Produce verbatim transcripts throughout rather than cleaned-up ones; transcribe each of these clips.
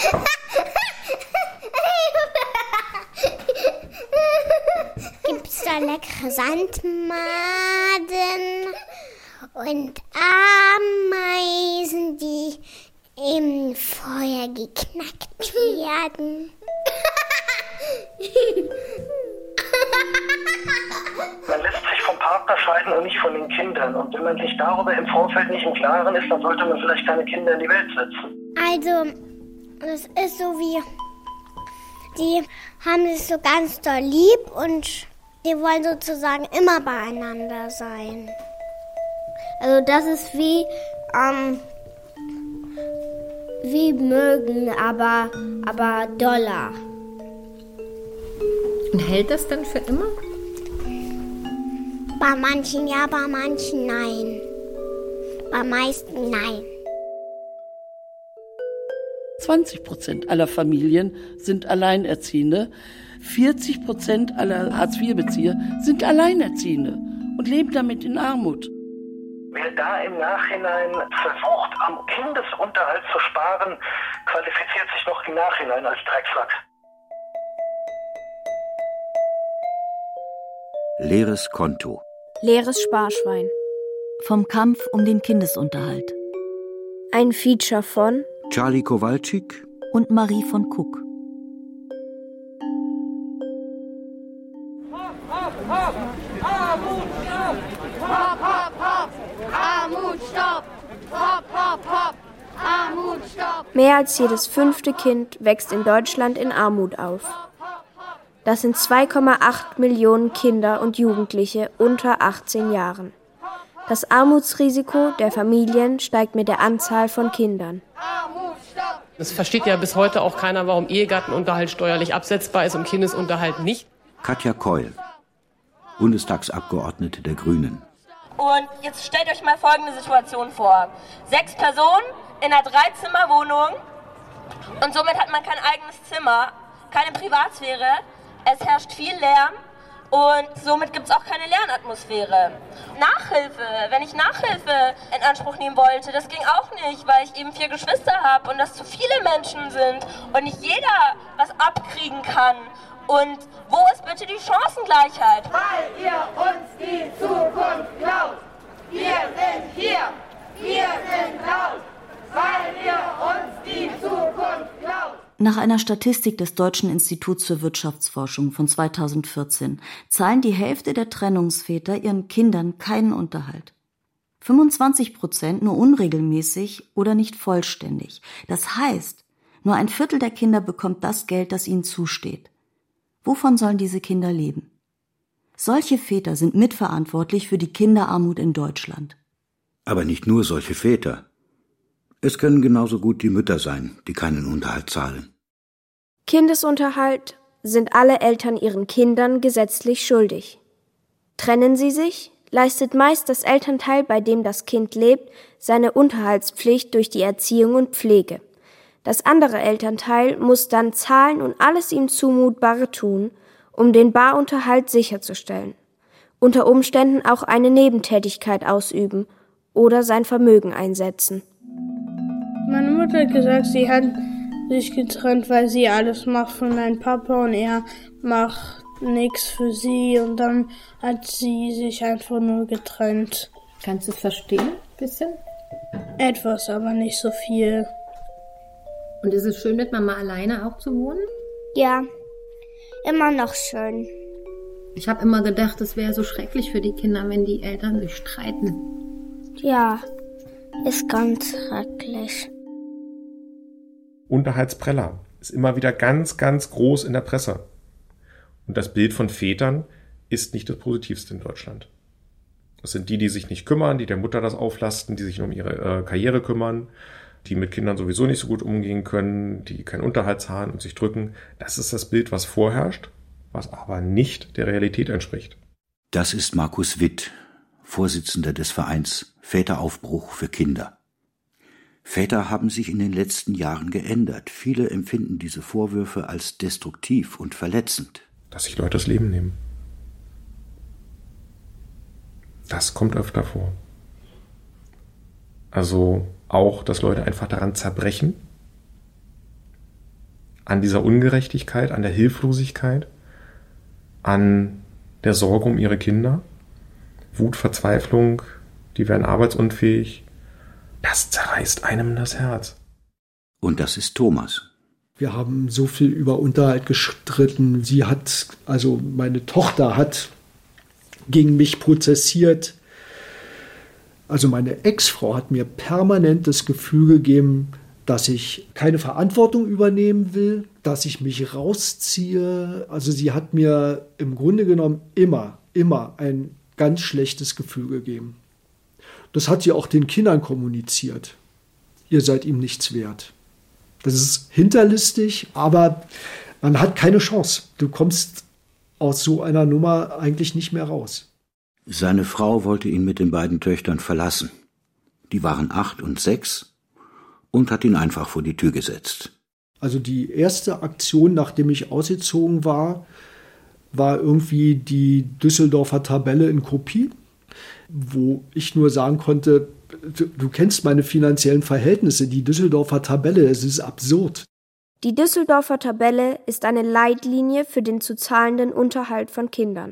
Gibt's da leckere Sandmaden und Ameisen, die im Feuer geknackt werden? Man lässt sich vom Partner scheiden und nicht von den Kindern. Und wenn man sich darüber im Vorfeld nicht im Klaren ist, dann sollte man vielleicht keine Kinder in die Welt setzen. Also, das ist so wie, die haben sich so ganz doll lieb und die wollen sozusagen immer beieinander sein. Also das ist wie, ähm, wie mögen, aber, aber doller. Und hält das dann für immer? Bei manchen ja, bei manchen nein. Bei meisten nein. zwanzig Prozent aller Familien sind Alleinerziehende. vierzig Prozent aller Hartz-vier-Bezieher sind Alleinerziehende und leben damit in Armut. Wer da im Nachhinein versucht, am Kindesunterhalt zu sparen, qualifiziert sich noch im Nachhinein als Drecksack. Leeres Konto. Leeres Sparschwein. Vom Kampf um den Kindesunterhalt. Ein Feature von Charlie Kowalczyk und Marie von Kuck. Hopp, hopp, hopp! Armut, stopp! Hopp, hopp, hopp! Armut, stopp! Hopp, hopp, hopp! Armut, stopp! Mehr als jedes fünfte Kind wächst in Deutschland in Armut auf. Das sind zwei Komma acht Millionen Kinder und Jugendliche unter achtzehn Jahren. Das Armutsrisiko der Familien steigt mit der Anzahl von Kindern. Es versteht ja bis heute auch keiner, warum Ehegattenunterhalt steuerlich absetzbar ist und Kindesunterhalt nicht. Katja Keul, Bundestagsabgeordnete der Grünen. Und jetzt stellt euch mal folgende Situation vor. Sechs Personen in einer Dreizimmerwohnung und somit hat man kein eigenes Zimmer, keine Privatsphäre. Es herrscht viel Lärm und somit gibt es auch keine Lernatmosphäre. Nachhilfe, wenn ich Nachhilfe in Anspruch nehmen wollte, das ging auch nicht, weil ich eben vier Geschwister habe und das zu viele Menschen sind und nicht jeder was abkriegen kann. Und wo ist bitte die Chancengleichheit? Weil ihr uns die Zukunft klaut. Wir sind hier, wir sind laut, weil ihr uns die Zukunft klaut. Nach einer Statistik des Deutschen Instituts für Wirtschaftsforschung von zweitausendvierzehn zahlen die Hälfte der Trennungsväter ihren Kindern keinen Unterhalt. fünfundzwanzig Prozent nur unregelmäßig oder nicht vollständig. Das heißt, nur ein Viertel der Kinder bekommt das Geld, das ihnen zusteht. Wovon sollen diese Kinder leben? Solche Väter sind mitverantwortlich für die Kinderarmut in Deutschland. Aber nicht nur solche Väter. Es können genauso gut die Mütter sein, die keinen Unterhalt zahlen. Kindesunterhalt sind alle Eltern ihren Kindern gesetzlich schuldig. Trennen sie sich, leistet meist das Elternteil, bei dem das Kind lebt, seine Unterhaltspflicht durch die Erziehung und Pflege. Das andere Elternteil muss dann zahlen und alles ihm Zumutbare tun, um den Barunterhalt sicherzustellen. Unter Umständen auch eine Nebentätigkeit ausüben oder sein Vermögen einsetzen. Meine Mutter hat gesagt, sie hat sich getrennt, weil sie alles macht für meinen Papa und er macht nichts für sie und dann hat sie sich einfach nur getrennt. Kannst du es verstehen, ein bisschen? Etwas, aber nicht so viel. Und ist es schön, mit Mama alleine auch zu wohnen? Ja, immer noch schön. Ich habe immer gedacht, es wäre so schrecklich für die Kinder, wenn die Eltern sich streiten. Ja, ist ganz schrecklich. Unterhaltspreller ist immer wieder ganz, ganz groß in der Presse. Und das Bild von Vätern ist nicht das Positivste in Deutschland. Das sind die, die sich nicht kümmern, die der Mutter das auflasten, die sich nur um ihre äh, Karriere kümmern, die mit Kindern sowieso nicht so gut umgehen können, die keinen Unterhalt zahlen und sich drücken. Das ist das Bild, was vorherrscht, was aber nicht der Realität entspricht. Das ist Markus Witt, Vorsitzender des Vereins Väteraufbruch für Kinder. Väter haben sich in den letzten Jahren geändert. Viele empfinden diese Vorwürfe als destruktiv und verletzend. Dass sich Leute das Leben nehmen. Das kommt öfter vor. Also auch, dass Leute einfach daran zerbrechen, an dieser Ungerechtigkeit, an der Hilflosigkeit, an der Sorge um ihre Kinder. Wut, Verzweiflung, die werden arbeitsunfähig. Das zerreißt einem das Herz. Und das ist Thomas. Wir haben so viel über Unterhalt gestritten. Sie hat, also meine Tochter hat gegen mich prozessiert. Also meine Ex-Frau hat mir permanent das Gefühl gegeben, dass ich keine Verantwortung übernehmen will, dass ich mich rausziehe. Also sie hat mir im Grunde genommen immer, immer ein ganz schlechtes Gefühl gegeben. Das hat sie auch den Kindern kommuniziert. Ihr seid ihm nichts wert. Das ist hinterlistig, aber man hat keine Chance. Du kommst aus so einer Nummer eigentlich nicht mehr raus. Seine Frau wollte ihn mit den beiden Töchtern verlassen. Die waren acht und sechs und hat ihn einfach vor die Tür gesetzt. Also die erste Aktion, nachdem ich ausgezogen war, war irgendwie die Düsseldorfer Tabelle in Kopie, wo ich nur sagen konnte, du, du kennst meine finanziellen Verhältnisse, die Düsseldorfer Tabelle, es ist absurd. Die Düsseldorfer Tabelle ist eine Leitlinie für den zu zahlenden Unterhalt von Kindern.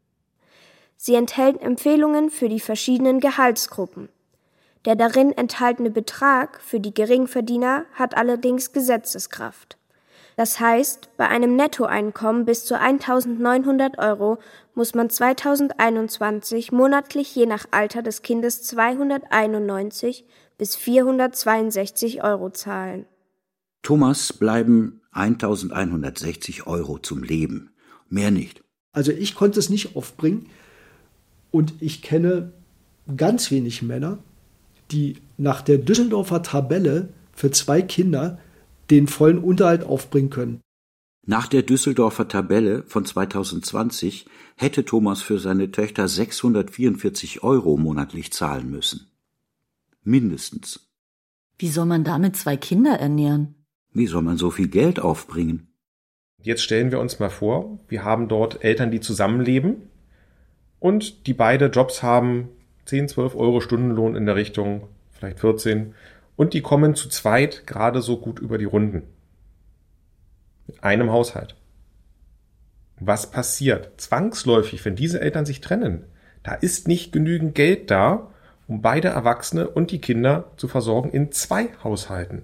Sie enthält Empfehlungen für die verschiedenen Gehaltsgruppen. Der darin enthaltene Betrag für die Geringverdiener hat allerdings Gesetzeskraft. Das heißt, bei einem Nettoeinkommen bis zu eintausendneunhundert Euro muss man zweitausendeinundzwanzig monatlich je nach Alter des Kindes zweihunderteinundneunzig bis vierhundertzweiundsechzig Euro zahlen. Thomas bleiben eintausendeinhundertsechzig Euro zum Leben, mehr nicht. Also ich konnte es nicht aufbringen und ich kenne ganz wenig Männer, die nach der Düsseldorfer Tabelle für zwei Kinder den vollen Unterhalt aufbringen können. Nach der Düsseldorfer Tabelle von zweitausendzwanzig hätte Thomas für seine Töchter sechshundertvierundvierzig Euro monatlich zahlen müssen. Mindestens. Wie soll man damit zwei Kinder ernähren? Wie soll man so viel Geld aufbringen? Jetzt stellen wir uns mal vor, wir haben dort Eltern, die zusammenleben und die beide Jobs haben, zehn, zwölf Euro Stundenlohn in der Richtung, vielleicht vierzehn, und die kommen zu zweit gerade so gut über die Runden. Mit einem Haushalt. Was passiert? Zwangsläufig, wenn diese Eltern sich trennen, da ist nicht genügend Geld da, um beide Erwachsene und die Kinder zu versorgen in zwei Haushalten.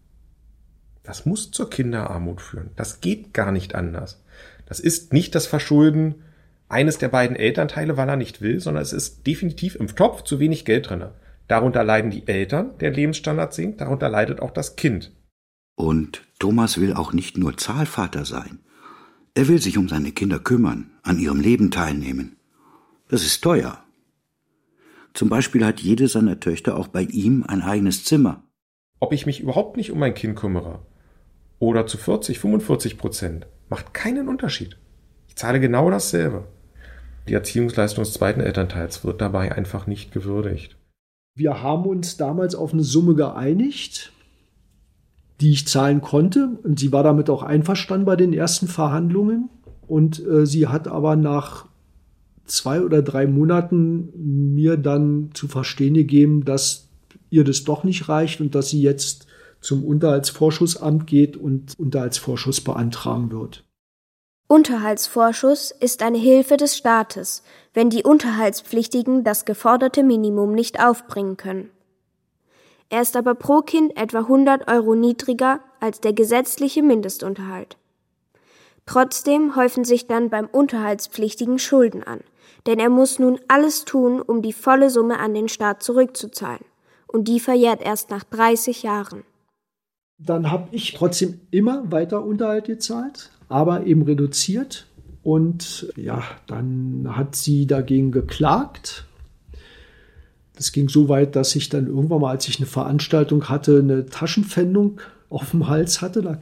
Das muss zur Kinderarmut führen. Das geht gar nicht anders. Das ist nicht das Verschulden eines der beiden Elternteile, weil er nicht will, sondern es ist definitiv im Topf zu wenig Geld drin. Darunter leiden die Eltern, der Lebensstandard sinkt, darunter leidet auch das Kind. Und Thomas will auch nicht nur Zahlvater sein. Er will sich um seine Kinder kümmern, an ihrem Leben teilnehmen. Das ist teuer. Zum Beispiel hat jede seiner Töchter auch bei ihm ein eigenes Zimmer. Ob ich mich überhaupt nicht um mein Kind kümmere oder zu vierzig, fünfundvierzig Prozent, macht keinen Unterschied. Ich zahle genau dasselbe. Die Erziehungsleistung des zweiten Elternteils wird dabei einfach nicht gewürdigt. Wir haben uns damals auf eine Summe geeinigt, die ich zahlen konnte. Und sie war damit auch einverstanden bei den ersten Verhandlungen. Und äh, sie hat aber nach zwei oder drei Monaten mir dann zu verstehen gegeben, dass ihr das doch nicht reicht und dass sie jetzt zum Unterhaltsvorschussamt geht und Unterhaltsvorschuss beantragen wird. Unterhaltsvorschuss ist eine Hilfe des Staates, wenn die Unterhaltspflichtigen das geforderte Minimum nicht aufbringen können. Er ist aber pro Kind etwa hundert Euro niedriger als der gesetzliche Mindestunterhalt. Trotzdem häufen sich dann beim Unterhaltspflichtigen Schulden an, denn er muss nun alles tun, um die volle Summe an den Staat zurückzuzahlen. Und die verjährt erst nach dreißig Jahren. Dann habe ich trotzdem immer weiter Unterhalt gezahlt, aber eben reduziert. Und ja, dann hat sie dagegen geklagt. Das ging so weit, dass ich dann irgendwann mal, als ich eine Veranstaltung hatte, eine Taschenpfändung auf dem Hals hatte.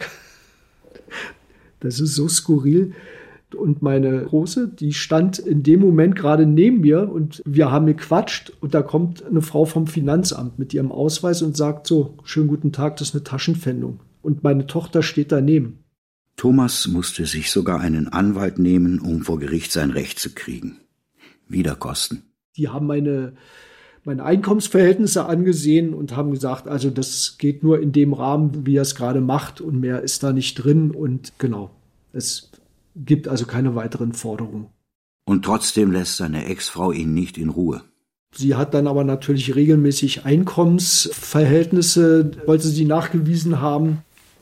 Das ist so skurril. Und meine Große, die stand in dem Moment gerade neben mir und wir haben gequatscht und da kommt eine Frau vom Finanzamt mit ihrem Ausweis und sagt so, schönen guten Tag, das ist eine Taschenpfändung. Und meine Tochter steht daneben. Thomas musste sich sogar einen Anwalt nehmen, um vor Gericht sein Recht zu kriegen. Wieder Kosten. Die haben meine, meine Einkommensverhältnisse angesehen und haben gesagt, also das geht nur in dem Rahmen, wie er es gerade macht und mehr ist da nicht drin und genau, es gibt also keine weiteren Forderungen. Und trotzdem lässt seine Ex-Frau ihn nicht in Ruhe. Sie hat dann aber natürlich regelmäßig Einkommensverhältnisse, wollte sie nachgewiesen haben.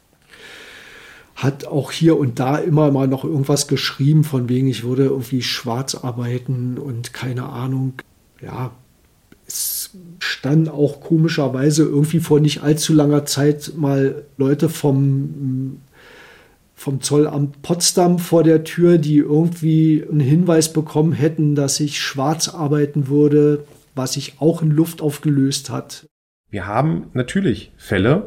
Hat auch hier und da immer mal noch irgendwas geschrieben, von wegen ich würde irgendwie schwarz arbeiten und keine Ahnung. Ja, es standen auch komischerweise irgendwie vor nicht allzu langer Zeit mal Leute vom, vom Zollamt Potsdam vor der Tür, die irgendwie einen Hinweis bekommen hätten, dass ich schwarz arbeiten würde, was sich auch in Luft aufgelöst hat. Wir haben natürlich Fälle,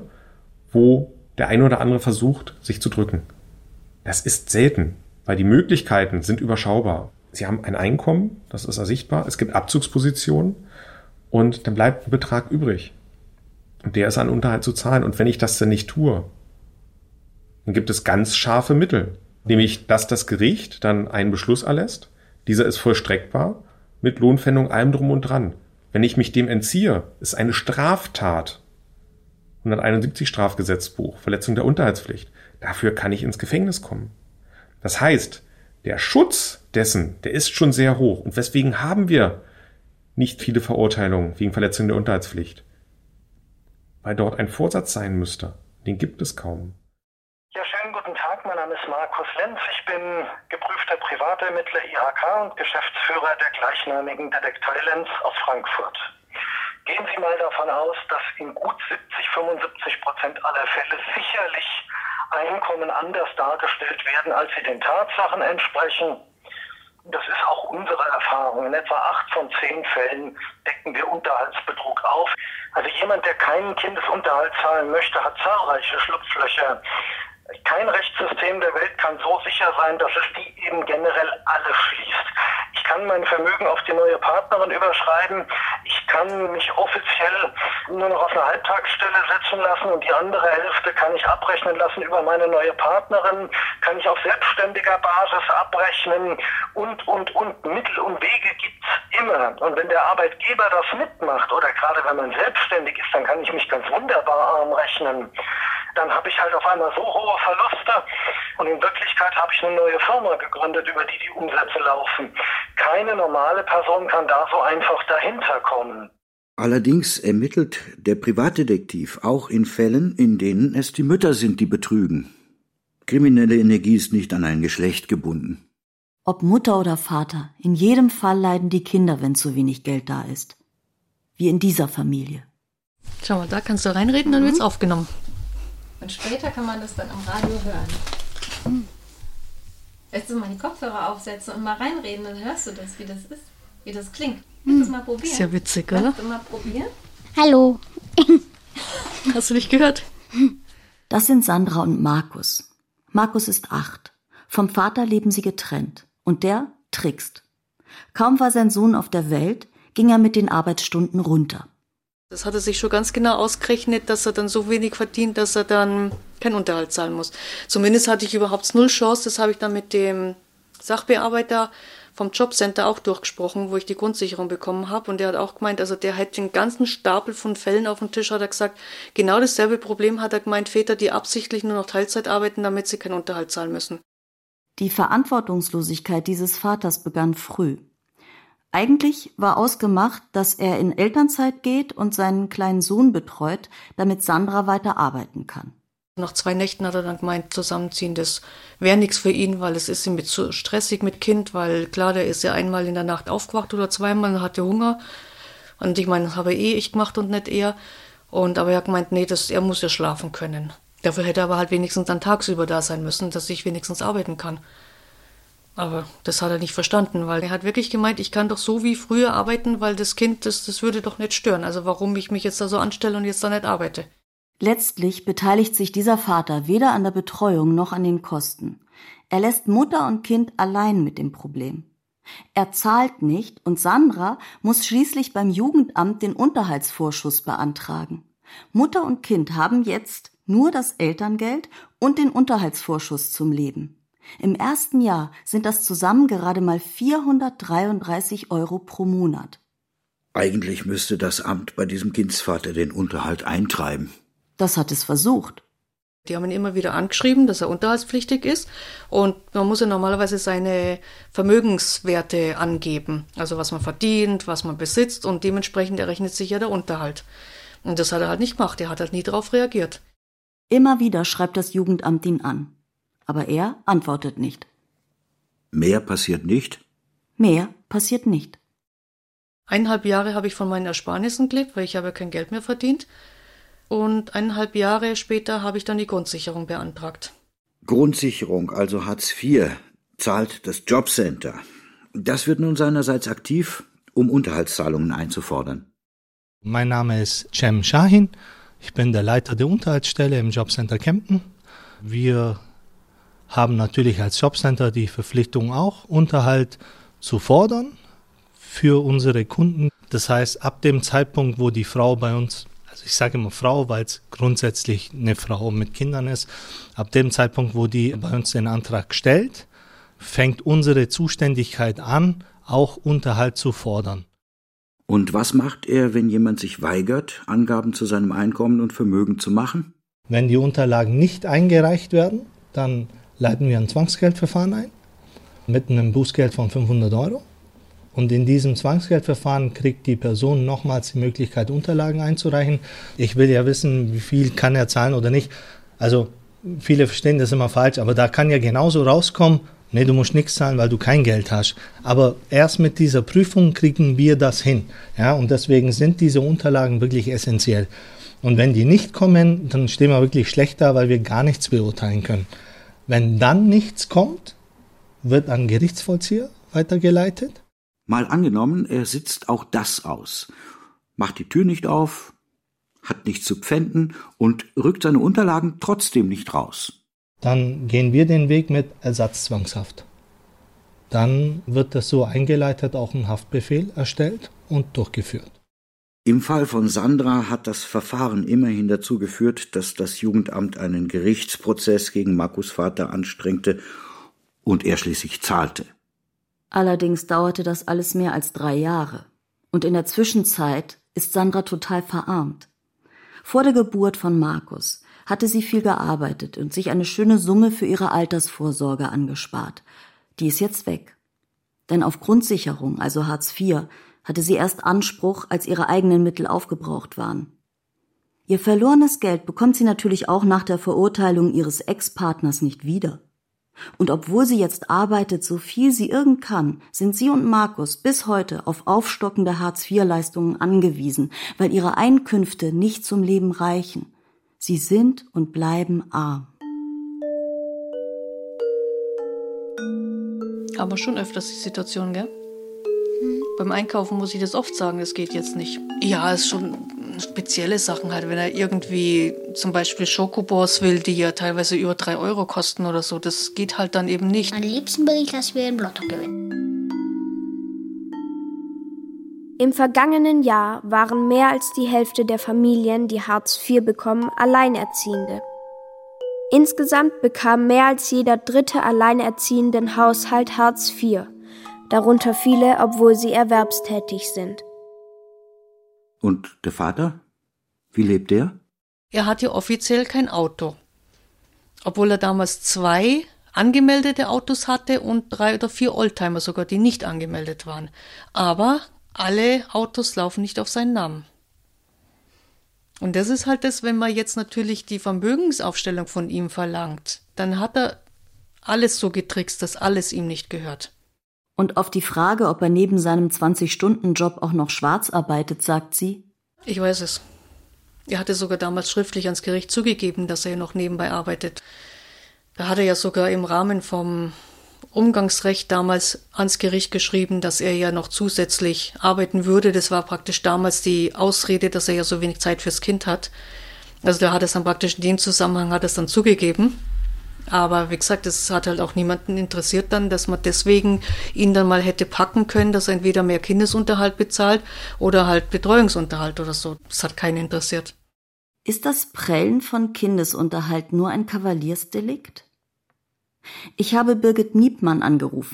wo der eine oder andere versucht, sich zu drücken. Das ist selten, weil die Möglichkeiten sind überschaubar. Sie haben ein Einkommen, das ist ersichtbar, es gibt Abzugspositionen und dann bleibt ein Betrag übrig. Und der ist an Unterhalt zu zahlen. Und wenn ich das denn nicht tue, dann gibt es ganz scharfe Mittel. Nämlich, dass das Gericht dann einen Beschluss erlässt, dieser ist vollstreckbar, mit Lohnpfändung, allem drum und dran. Wenn ich mich dem entziehe, ist eine Straftat. hunderteinundsiebzig Strafgesetzbuch, Verletzung der Unterhaltspflicht. Dafür kann ich ins Gefängnis kommen. Das heißt, der Schutz dessen, der ist schon sehr hoch. Und weswegen haben wir nicht viele Verurteilungen wegen Verletzung der Unterhaltspflicht? Weil dort ein Vorsatz sein müsste. Den gibt es kaum. Ja, schönen guten Tag. Mein Name ist Markus Lenz. Ich bin geprüfter Privatermittler I H K und Geschäftsführer der gleichnamigen Detektei Lenz aus Frankfurt. Gehen Sie mal davon aus, dass in gut siebzig, fünfundsiebzig Prozent aller Fälle sicherlich Einkommen anders dargestellt werden, als sie den Tatsachen entsprechen. Das ist auch unsere Erfahrung. In etwa acht von zehn Fällen decken wir Unterhaltsbetrug auf. Also jemand, der keinen Kindesunterhalt zahlen möchte, hat zahlreiche Schlupflöcher. Kein Rechtssystem der Welt kann so sicher sein, dass es die eben generell alle schließt. Ich kann mein Vermögen auf die neue Partnerin überschreiben. Ich kann mich offiziell nur noch auf eine Halbtagsstelle setzen lassen und die andere Hälfte kann ich abrechnen lassen über meine neue Partnerin, kann ich auf selbstständiger Basis abrechnen und, und, und. Mittel und Wege gibt's immer. Und wenn der Arbeitgeber das mitmacht oder gerade wenn man selbstständig ist, dann kann ich mich ganz wunderbar arm rechnen. Dann habe ich halt auf einmal so hohe Verluste und in Wirklichkeit habe ich eine neue Firma gegründet, über die die Umsätze laufen. Keine normale Person kann da so einfach dahinter kommen. Allerdings ermittelt der Privatdetektiv auch in Fällen, in denen es die Mütter sind, die betrügen. Kriminelle Energie ist nicht an ein Geschlecht gebunden. Ob Mutter oder Vater, in jedem Fall leiden die Kinder, wenn zu wenig Geld da ist. Wie in dieser Familie. Schau mal, da kannst du reinreden, dann wird's aufgenommen. Und später kann man das dann am Radio hören. Hm. Willst du mal die Kopfhörer aufsetzen und mal reinreden, dann hörst du das, wie das ist, wie das klingt. Willst du das mal probieren? Ist ja witzig, oder? Willst du mal probieren? Hallo. Hast du nicht gehört? Das sind Sandra und Markus. Markus ist acht. Vom Vater leben sie getrennt. Und der trickst. Kaum war sein Sohn auf der Welt, ging er mit den Arbeitsstunden runter. Das hat er sich schon ganz genau ausgerechnet, dass er dann so wenig verdient, dass er dann keinen Unterhalt zahlen muss. Zumindest hatte ich überhaupt null Chance. Das habe ich dann mit dem Sachbearbeiter vom Jobcenter auch durchgesprochen, wo ich die Grundsicherung bekommen habe. Und der hat auch gemeint, also der hat den ganzen Stapel von Fällen auf dem Tisch, hat er gesagt, genau dasselbe Problem hat er gemeint, Väter, die absichtlich nur noch Teilzeit arbeiten, damit sie keinen Unterhalt zahlen müssen. Die Verantwortungslosigkeit dieses Vaters begann früh. Eigentlich war ausgemacht, dass er in Elternzeit geht und seinen kleinen Sohn betreut, damit Sandra weiter arbeiten kann. Nach zwei Nächten hat er dann gemeint, zusammenziehen, das wäre nichts für ihn, weil es ist ihm mit so stressig mit Kind, weil klar, der ist ja einmal in der Nacht aufgewacht oder zweimal und hatte Hunger. Und ich meine, das habe eh ich gemacht und nicht er. Und aber er hat gemeint, nee, das, er muss ja schlafen können. Dafür hätte er aber halt wenigstens dann tagsüber da sein müssen, dass ich wenigstens arbeiten kann. Aber das hat er nicht verstanden, weil er hat wirklich gemeint, ich kann doch so wie früher arbeiten, weil das Kind, das, das würde doch nicht stören. Also warum ich mich jetzt da so anstelle und jetzt da nicht arbeite. Letztlich beteiligt sich dieser Vater weder an der Betreuung noch an den Kosten. Er lässt Mutter und Kind allein mit dem Problem. Er zahlt nicht und Sandra muss schließlich beim Jugendamt den Unterhaltsvorschuss beantragen. Mutter und Kind haben jetzt nur das Elterngeld und den Unterhaltsvorschuss zum Leben. Im ersten Jahr sind das zusammen gerade mal vierhundertdreiunddreißig Euro pro Monat. Eigentlich müsste das Amt bei diesem Kindsvater den Unterhalt eintreiben. Das hat es versucht. Die haben ihn immer wieder angeschrieben, dass er unterhaltspflichtig ist. Und man muss ja normalerweise seine Vermögenswerte angeben. Also was man verdient, was man besitzt. Und dementsprechend errechnet sich ja der Unterhalt. Und das hat er halt nicht gemacht. Er hat halt nie darauf reagiert. Immer wieder schreibt das Jugendamt ihn an. Aber er antwortet nicht. Mehr passiert nicht? Mehr passiert nicht. Eineinhalb Jahre habe ich von meinen Ersparnissen gelebt, weil ich habe kein Geld mehr verdient. Und eineinhalb Jahre später habe ich dann die Grundsicherung beantragt. Grundsicherung, also Hartz vier, zahlt das Jobcenter. Das wird nun seinerseits aktiv, um Unterhaltszahlungen einzufordern. Mein Name ist Cem Shahin. Ich bin der Leiter der Unterhaltsstelle im Jobcenter Kempten. Wir haben natürlich als Jobcenter die Verpflichtung auch, Unterhalt zu fordern für unsere Kunden. Das heißt, ab dem Zeitpunkt, wo die Frau bei uns, also ich sage immer Frau, weil es grundsätzlich eine Frau mit Kindern ist, ab dem Zeitpunkt, wo die bei uns den Antrag stellt, fängt unsere Zuständigkeit an, auch Unterhalt zu fordern. Und was macht er, wenn jemand sich weigert, Angaben zu seinem Einkommen und Vermögen zu machen? Wenn die Unterlagen nicht eingereicht werden, dann leiten wir ein Zwangsgeldverfahren ein mit einem Bußgeld von fünfhundert Euro. Und in diesem Zwangsgeldverfahren kriegt die Person nochmals die Möglichkeit, Unterlagen einzureichen. Ich will ja wissen, wie viel kann er zahlen oder nicht. Also viele verstehen das immer falsch, aber da kann ja genauso rauskommen, nee, du musst nichts zahlen, weil du kein Geld hast. Aber erst mit dieser Prüfung kriegen wir das hin. Ja, und deswegen sind diese Unterlagen wirklich essentiell. Und wenn die nicht kommen, dann stehen wir wirklich schlecht da, weil wir gar nichts beurteilen können. Wenn dann nichts kommt, wird an Gerichtsvollzieher weitergeleitet. Mal angenommen, er sitzt auch das aus, macht die Tür nicht auf, hat nichts zu pfänden und rückt seine Unterlagen trotzdem nicht raus. Dann gehen wir den Weg mit Ersatzzwangshaft. Dann wird das so eingeleitet, auch ein Haftbefehl erstellt und durchgeführt. Im Fall von Sandra hat das Verfahren immerhin dazu geführt, dass das Jugendamt einen Gerichtsprozess gegen Markus Vater anstrengte und er schließlich zahlte. Allerdings dauerte das alles mehr als drei Jahre. Und in der Zwischenzeit ist Sandra total verarmt. Vor der Geburt von Markus hatte sie viel gearbeitet und sich eine schöne Summe für ihre Altersvorsorge angespart. Die ist jetzt weg. Denn auf Grundsicherung, also Hartz vier, hatte sie erst Anspruch, als ihre eigenen Mittel aufgebraucht waren. Ihr verlorenes Geld bekommt sie natürlich auch nach der Verurteilung ihres Ex-Partners nicht wieder. Und obwohl sie jetzt arbeitet, so viel sie irgend kann, sind sie und Markus bis heute auf aufstockende Hartz vier Leistungen angewiesen, weil ihre Einkünfte nicht zum Leben reichen. Sie sind und bleiben arm. Aber schon öfters die Situation, gell? Hm. Beim Einkaufen muss ich das oft sagen, das geht jetzt nicht. Ja, es ist schon spezielle Sachen halt, wenn er irgendwie zum Beispiel Schokobons will, die ja teilweise über drei Euro kosten oder so, das geht halt dann eben nicht. Am liebsten will ich, dass wir im Lotto gewinnen. Im vergangenen Jahr waren mehr als die Hälfte der Familien, die Hartz vier bekommen, Alleinerziehende. Insgesamt bekam mehr als jeder dritte alleinerziehenden Haushalt Hartz vier, darunter viele, obwohl sie erwerbstätig sind. Und der Vater? Wie lebt der? Er hat ja offiziell kein Auto. Obwohl er damals zwei angemeldete Autos hatte und drei oder vier Oldtimer sogar, die nicht angemeldet waren. Aber alle Autos laufen nicht auf seinen Namen. Und das ist halt das, wenn man jetzt natürlich die Vermögensaufstellung von ihm verlangt, dann hat er alles so getrickst, dass alles ihm nicht gehört. Und auf die Frage, ob er neben seinem zwanzig-Stunden-Job auch noch schwarz arbeitet, sagt sie: Ich weiß es. Er hatte sogar damals schriftlich ans Gericht zugegeben, dass er noch nebenbei arbeitet. Da hat er ja sogar im Rahmen vom Umgangsrecht damals ans Gericht geschrieben, dass er ja noch zusätzlich arbeiten würde. Das war praktisch damals die Ausrede, dass er ja so wenig Zeit fürs Kind hat. Also da hat es dann praktisch in dem Zusammenhang hat es dann zugegeben. Aber wie gesagt, es hat halt auch niemanden interessiert dann, dass man deswegen ihn dann mal hätte packen können, dass er entweder mehr Kindesunterhalt bezahlt oder halt Betreuungsunterhalt oder so. Das hat keinen interessiert. Ist das Prellen von Kindesunterhalt nur ein Kavaliersdelikt? Ich habe Birgit Niebmann angerufen.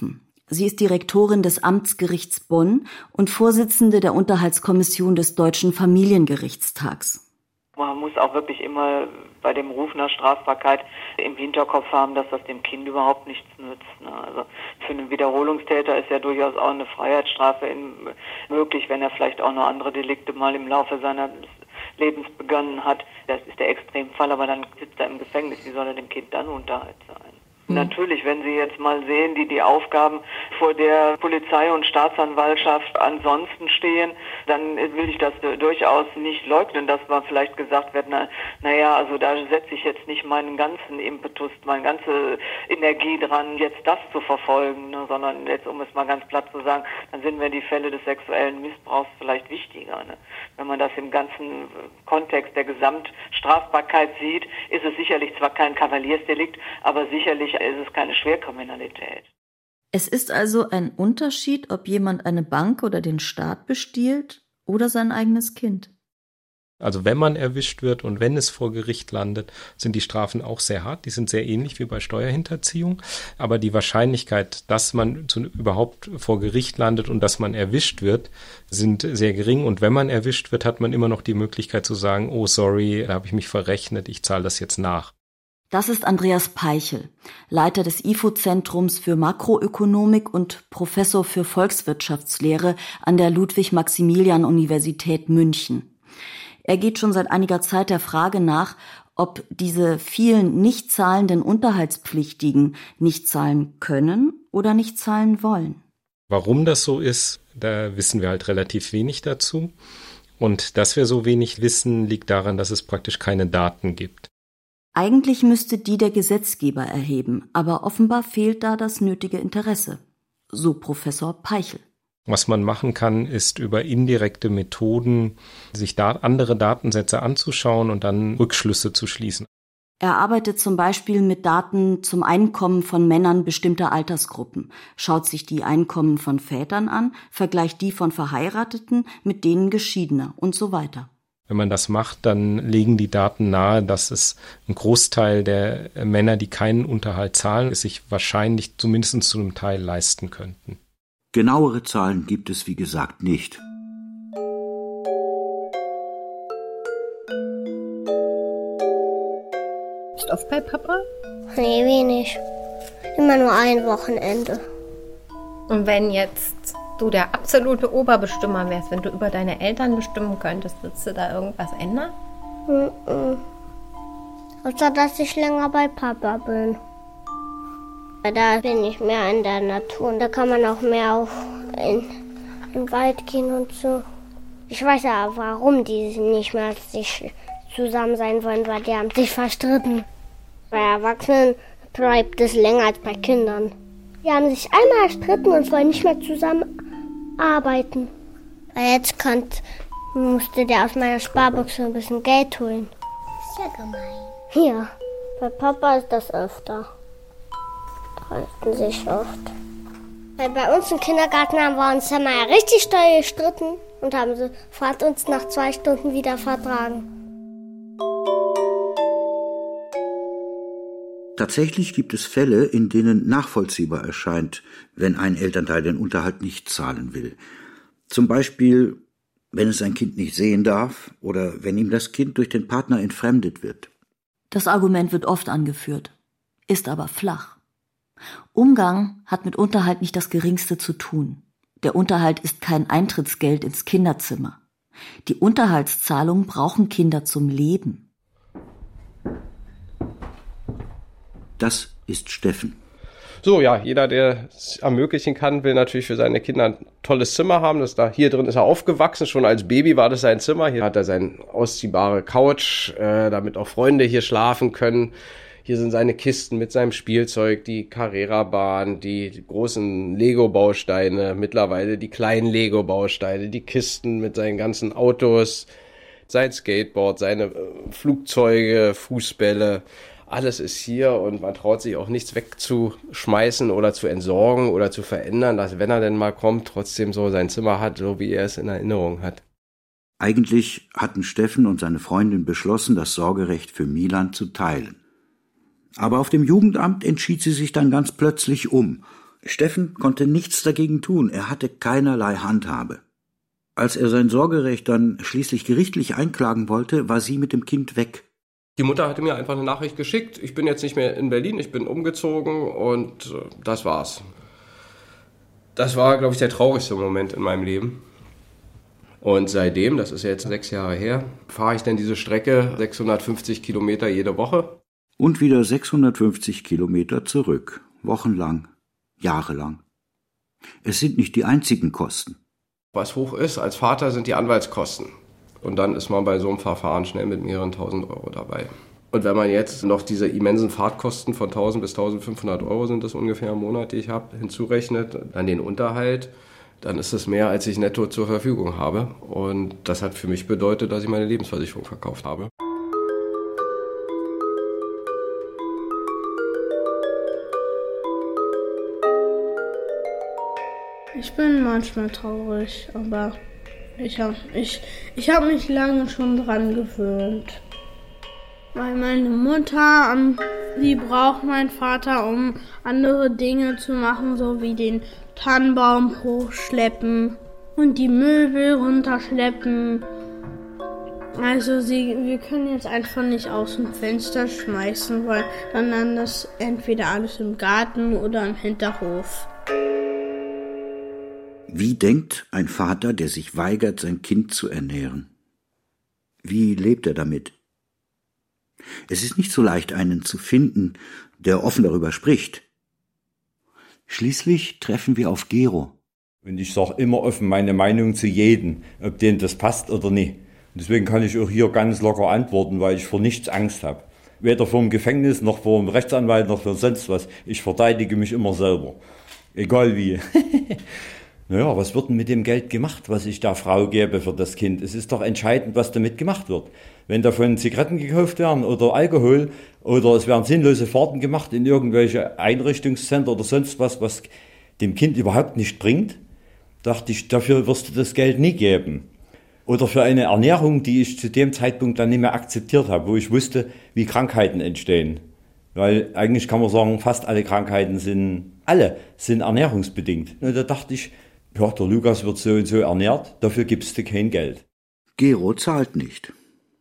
Sie ist Direktorin des Amtsgerichts Bonn und Vorsitzende der Unterhaltskommission des Deutschen Familiengerichtstags. Man muss auch wirklich immer bei dem Ruf nach Strafbarkeit im Hinterkopf haben, dass das dem Kind überhaupt nichts nützt. Also für einen Wiederholungstäter ist ja durchaus auch eine Freiheitsstrafe möglich, wenn er vielleicht auch noch andere Delikte mal im Laufe seines Lebens begangen hat. Das ist der Extremfall, aber dann sitzt er im Gefängnis. Wie soll er dem Kind dann Unterhalt sein? Mhm. Natürlich, wenn Sie jetzt mal sehen, die die Aufgaben vor der Polizei und Staatsanwaltschaft ansonsten stehen, dann will ich das durchaus nicht leugnen, dass man vielleicht gesagt wird, na, naja, also da setze ich jetzt nicht meinen ganzen Impetus, meine ganze Energie dran, jetzt das zu verfolgen, ne, sondern jetzt, um es mal ganz platt zu sagen, dann sind mir die Fälle des sexuellen Missbrauchs vielleicht wichtiger. Ne? Wenn man das im ganzen Kontext der Gesamtstrafbarkeit sieht, ist es sicherlich zwar kein Kavaliersdelikt, aber sicherlich ist es keine Schwerkriminalität. Es ist also ein Unterschied, ob jemand eine Bank oder den Staat bestiehlt oder sein eigenes Kind. Also wenn man erwischt wird und wenn es vor Gericht landet, sind die Strafen auch sehr hart. Die sind sehr ähnlich wie bei Steuerhinterziehung. Aber die Wahrscheinlichkeit, dass man zu, überhaupt vor Gericht landet und dass man erwischt wird, sind sehr gering. Und wenn man erwischt wird, hat man immer noch die Möglichkeit zu sagen, oh sorry, da habe ich mich verrechnet, ich zahle das jetzt nach. Das ist Andreas Peichel, Leiter des I F O-Zentrums für Makroökonomik und Professor für Volkswirtschaftslehre an der Ludwig-Maximilian-Universität München. Er geht schon seit einiger Zeit der Frage nach, ob diese vielen nicht zahlenden Unterhaltspflichtigen nicht zahlen können oder nicht zahlen wollen. Warum das so ist, da wissen wir halt relativ wenig dazu. Und dass wir so wenig wissen, liegt daran, dass es praktisch keine Daten gibt. Eigentlich müsste die der Gesetzgeber erheben, aber offenbar fehlt da das nötige Interesse. So Professor Peichel. Was man machen kann, ist über indirekte Methoden sich da andere Datensätze anzuschauen und dann Rückschlüsse zu schließen. Er arbeitet zum Beispiel mit Daten zum Einkommen von Männern bestimmter Altersgruppen, schaut sich die Einkommen von Vätern an, vergleicht die von Verheirateten mit denen Geschiedener und so weiter. Wenn man das macht, dann legen die Daten nahe, dass es ein Großteil der Männer, die keinen Unterhalt zahlen, es sich wahrscheinlich zumindest zu einem Teil leisten könnten. Genauere Zahlen gibt es, wie gesagt, nicht. Bist du oft bei Papa? Nee, wenig. Immer nur ein Wochenende. Und wenn jetzt du der absolute Oberbestimmer wärst, wenn du über deine Eltern bestimmen könntest, würdest du da irgendwas ändern? Mhm. Außer, dass ich länger bei Papa bin. Da bin ich mehr in der Natur und da kann man auch mehr auf in, in den Wald gehen und so. Ich weiß ja, warum die nicht mehr sich zusammen sein wollen, weil die haben sich verstritten. Bei Erwachsenen bleibt es länger als bei Kindern. Die haben sich einmal erstritten und wollen nicht mehr zusammen arbeiten. Weil jetzt könnt, musste der aus meiner Sparbuchse ein bisschen Geld holen. Das ist ja gemein. Ja, bei Papa ist das öfter. Streiten sich oft. Weil bei uns im Kindergarten haben wir uns ja mal richtig doll gestritten und haben sofort uns nach zwei Stunden wieder vertragen. Tatsächlich gibt es Fälle, in denen nachvollziehbar erscheint, wenn ein Elternteil den Unterhalt nicht zahlen will. Zum Beispiel, wenn es ein Kind nicht sehen darf oder wenn ihm das Kind durch den Partner entfremdet wird. Das Argument wird oft angeführt, ist aber flach. Umgang hat mit Unterhalt nicht das Geringste zu tun. Der Unterhalt ist kein Eintrittsgeld ins Kinderzimmer. Die Unterhaltszahlungen brauchen Kinder zum Leben. Das ist Steffen. So, ja, jeder, der es ermöglichen kann, will natürlich für seine Kinder ein tolles Zimmer haben. Das da, hier drin ist er aufgewachsen, schon als Baby war das sein Zimmer. Hier hat er seine ausziehbare Couch, äh, damit auch Freunde hier schlafen können. Hier sind seine Kisten mit seinem Spielzeug, die Carrera-Bahn, die großen Lego-Bausteine, mittlerweile die kleinen Lego-Bausteine, die Kisten mit seinen ganzen Autos, sein Skateboard, seine äh, Flugzeuge, Fußbälle. Alles ist hier und man traut sich auch nichts wegzuschmeißen oder zu entsorgen oder zu verändern, dass, wenn er denn mal kommt, trotzdem so sein Zimmer hat, so wie er es in Erinnerung hat. Eigentlich hatten Steffen und seine Freundin beschlossen, das Sorgerecht für Milan zu teilen. Aber auf dem Jugendamt entschied sie sich dann ganz plötzlich um. Steffen konnte nichts dagegen tun, er hatte keinerlei Handhabe. Als er sein Sorgerecht dann schließlich gerichtlich einklagen wollte, war sie mit dem Kind weg. Die Mutter hatte mir einfach eine Nachricht geschickt, ich bin jetzt nicht mehr in Berlin, ich bin umgezogen und das war's. Das war, glaube ich, der traurigste Moment in meinem Leben. Und seitdem, das ist jetzt sechs Jahre her, fahre ich dann diese Strecke sechshundertfünfzig Kilometer jede Woche. Und wieder sechshundertfünfzig Kilometer zurück, wochenlang, jahrelang. Es sind nicht die einzigen Kosten. Was hoch ist als Vater, sind die Anwaltskosten. Und dann ist man bei so einem Verfahren schnell mit mehreren tausend Euro dabei. Und wenn man jetzt noch diese immensen Fahrtkosten von tausend bis eintausendfünfhundert Euro sind das ungefähr im Monat, die ich habe, hinzurechnet, dann den Unterhalt, dann ist es mehr, als ich netto zur Verfügung habe. Und das hat für mich bedeutet, dass ich meine Lebensversicherung verkauft habe. Ich bin manchmal traurig, aber ich habe ich, ich hab mich lange schon dran gewöhnt. Weil meine Mutter, die braucht meinen Vater, um andere Dinge zu machen, so wie den Tannenbaum hochschleppen und die Möbel runterschleppen. Also sie, wir können jetzt einfach nicht aus dem Fenster schmeißen, weil dann landet das entweder alles im Garten oder im Hinterhof. Wie denkt ein Vater, der sich weigert, sein Kind zu ernähren? Wie lebt er damit? Es ist nicht so leicht, einen zu finden, der offen darüber spricht. Schließlich treffen wir auf Gero. Und ich sage immer offen meine Meinung zu jedem, ob denen das passt oder nicht. Und deswegen kann ich auch hier ganz locker antworten, weil ich vor nichts Angst habe. Weder vor dem Gefängnis, noch vor dem Rechtsanwalt, noch für sonst was. Ich verteidige mich immer selber. Egal wie. Naja, was wird denn mit dem Geld gemacht, was ich der Frau gebe für das Kind? Es ist doch entscheidend, was damit gemacht wird. Wenn davon Zigaretten gekauft werden oder Alkohol oder es werden sinnlose Fahrten gemacht in irgendwelche Einrichtungszentren oder sonst was, was dem Kind überhaupt nicht bringt, dachte ich, dafür wirst du das Geld nie geben. Oder für eine Ernährung, die ich zu dem Zeitpunkt dann nicht mehr akzeptiert habe, wo ich wusste, wie Krankheiten entstehen. Weil eigentlich kann man sagen, fast alle Krankheiten sind, alle sind ernährungsbedingt. Und da dachte ich, ja, der Lukas wird so und so ernährt, dafür gibst du kein Geld. Gero zahlt nicht.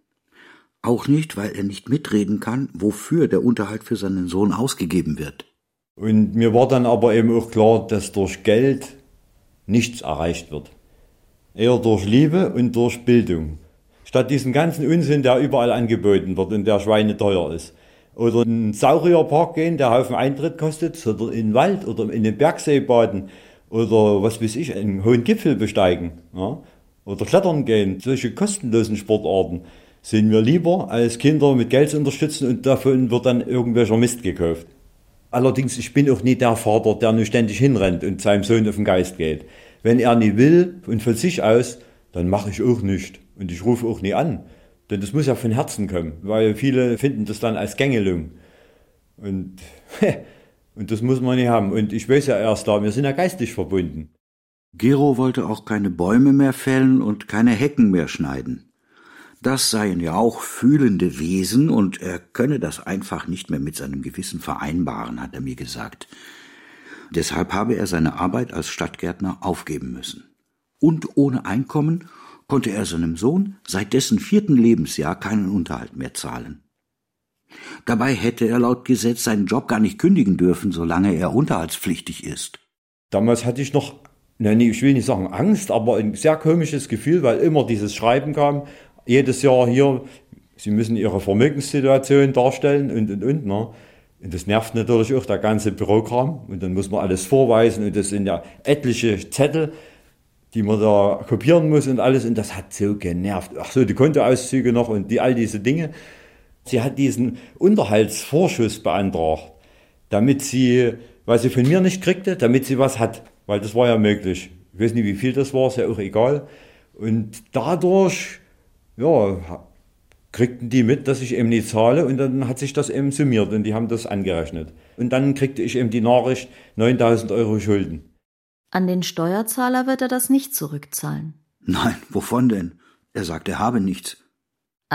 Auch nicht, weil er nicht mitreden kann, wofür der Unterhalt für seinen Sohn ausgegeben wird. Und mir war dann aber eben auch klar, dass durch Geld nichts erreicht wird. Eher durch Liebe und durch Bildung. Statt diesen ganzen Unsinn, der überall angeboten wird und der schweineteuer ist. Oder in einen Saurierpark gehen, der Haufen Eintritt kostet, oder in den Wald oder in den Bergsee baden. Oder was weiß ich, einen hohen Gipfel besteigen, ja? Oder klettern gehen. Solche kostenlosen Sportarten sind mir lieber, als Kinder mit Geld zu unterstützen und davon wird dann irgendwelcher Mist gekauft. Allerdings, ich bin auch nie der Vater, der nur ständig hinrennt und seinem Sohn auf den Geist geht. Wenn er nie will und von sich aus, dann mache ich auch nichts. Und ich rufe auch nie an. Denn das muss ja von Herzen kommen, weil viele finden das dann als Gängelung. Und Und das muss man nicht haben. Und ich weiß ja erst da, wir sind ja geistig verbunden. Gero wollte auch keine Bäume mehr fällen und keine Hecken mehr schneiden. Das seien ja auch fühlende Wesen und er könne das einfach nicht mehr mit seinem Gewissen vereinbaren, hat er mir gesagt. Deshalb habe er seine Arbeit als Stadtgärtner aufgeben müssen. Und ohne Einkommen konnte er seinem Sohn seit dessen vierten Lebensjahr keinen Unterhalt mehr zahlen. Dabei hätte er laut Gesetz seinen Job gar nicht kündigen dürfen, solange er unterhaltspflichtig ist. Damals hatte ich noch, nein, ich will nicht sagen Angst, aber ein sehr komisches Gefühl, weil immer dieses Schreiben kam, jedes Jahr hier, Sie müssen Ihre Vermögenssituation darstellen und, und, und. Ne? Und das nervt natürlich auch, der ganze Bürokram. Und dann muss man alles vorweisen und das sind ja etliche Zettel, die man da kopieren muss und alles. Und das hat so genervt. Ach so, die Kontoauszüge noch und die, all diese Dinge. Sie hat diesen Unterhaltsvorschuss beantragt, damit sie, was sie von mir nicht kriegte, damit sie was hat, weil das war ja möglich. Ich weiß nicht, wie viel das war, ist ja auch egal. Und dadurch, ja, kriegten die mit, dass ich eben nicht zahle und dann hat sich das eben summiert und die haben das angerechnet. Und dann kriegte ich eben die Nachricht, neuntausend Euro Schulden. An den Steuerzahler wird er das nicht zurückzahlen. Nein, wovon denn? Er sagt, er habe nichts.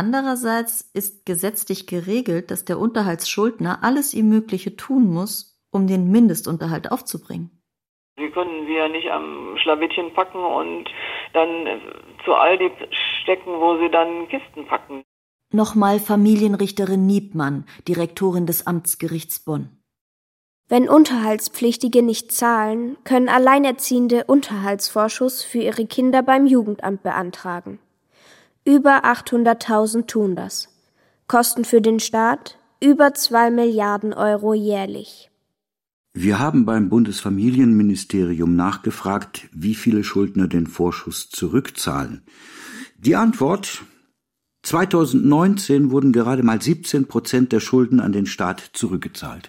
Andererseits ist gesetzlich geregelt, dass der Unterhaltsschuldner alles ihm Mögliche tun muss, um den Mindestunterhalt aufzubringen. Sie können sie ja nicht am Schlawittchen packen und dann zu Aldi stecken, wo sie dann Kisten packen. Nochmal Familienrichterin Niebmann, Direktorin des Amtsgerichts Bonn. Wenn Unterhaltspflichtige nicht zahlen, können Alleinerziehende Unterhaltsvorschuss für ihre Kinder beim Jugendamt beantragen. Über achthunderttausend tun das. Kosten für den Staat über zwei Milliarden Euro jährlich. Wir haben beim Bundesfamilienministerium nachgefragt, wie viele Schuldner den Vorschuss zurückzahlen. Die Antwort: zweitausendneunzehn wurden gerade mal siebzehn Prozent der Schulden an den Staat zurückgezahlt.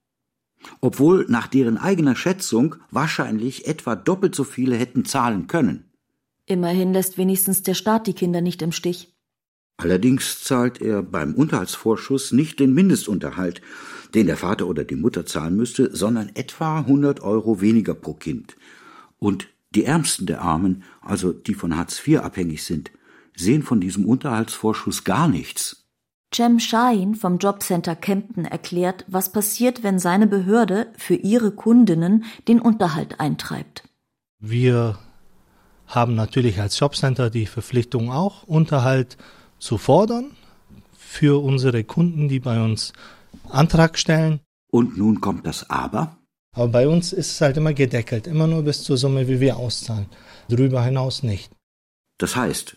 Obwohl nach deren eigener Schätzung wahrscheinlich etwa doppelt so viele hätten zahlen können. Immerhin lässt wenigstens der Staat die Kinder nicht im Stich. Allerdings zahlt er beim Unterhaltsvorschuss nicht den Mindestunterhalt, den der Vater oder die Mutter zahlen müsste, sondern etwa hundert Euro weniger pro Kind. Und die Ärmsten der Armen, also die von Hartz vier abhängig sind, sehen von diesem Unterhaltsvorschuss gar nichts. Cem Şahin vom Jobcenter Kempten erklärt, was passiert, wenn seine Behörde für ihre Kundinnen den Unterhalt eintreibt. Wir haben natürlich als Jobcenter die Verpflichtung auch, Unterhalt zu fordern für unsere Kunden, die bei uns Antrag stellen. Und nun kommt das Aber? Aber bei uns ist es halt immer gedeckelt, immer nur bis zur Summe, wie wir auszahlen. Darüber hinaus nicht. Das heißt,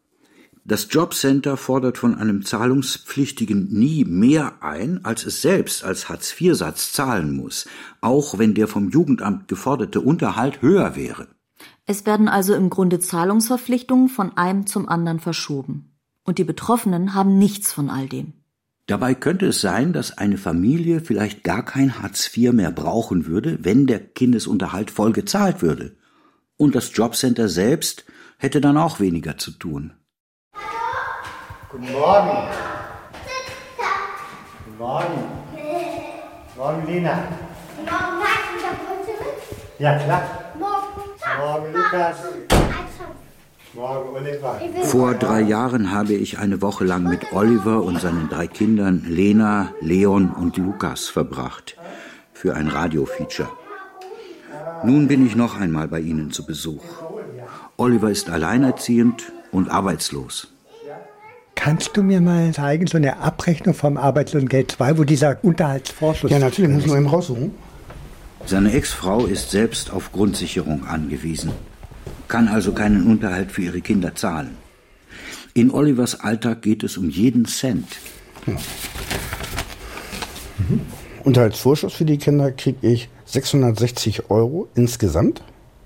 das Jobcenter fordert von einem Zahlungspflichtigen nie mehr ein, als es selbst als Hartz vier Satz zahlen muss, auch wenn der vom Jugendamt geforderte Unterhalt höher wäre. Es werden also im Grunde Zahlungsverpflichtungen von einem zum anderen verschoben. Und die Betroffenen haben nichts von all dem. Dabei könnte es sein, dass eine Familie vielleicht gar kein Hartz vier mehr brauchen würde, wenn der Kindesunterhalt voll gezahlt würde. Und das Jobcenter selbst hätte dann auch weniger zu tun. Guten Morgen. Guten Morgen. Guten Morgen, Lena. Morgen magst du da Brötchen mit? Ja, klar. Morgen. Morgen, Lukas. Morgen, Oliver. Vor drei Jahren habe ich eine Woche lang mit Oliver und seinen drei Kindern Lena, Leon und Lukas verbracht. Für ein Radiofeature. Nun bin ich noch einmal bei ihnen zu Besuch. Oliver ist alleinerziehend und arbeitslos. Kannst du mir mal zeigen, so eine Abrechnung vom Arbeitslosengeld zwei, wo dieser Unterhaltsvorschuss... Ja, natürlich, muss man eben raussuchen. Seine Ex-Frau ist selbst auf Grundsicherung angewiesen, kann also keinen Unterhalt für ihre Kinder zahlen. In Olivers Alltag geht es um jeden Cent. Ja. Mhm. Unterhaltsvorschuss für die Kinder kriege ich sechshundertsechzig Euro insgesamt.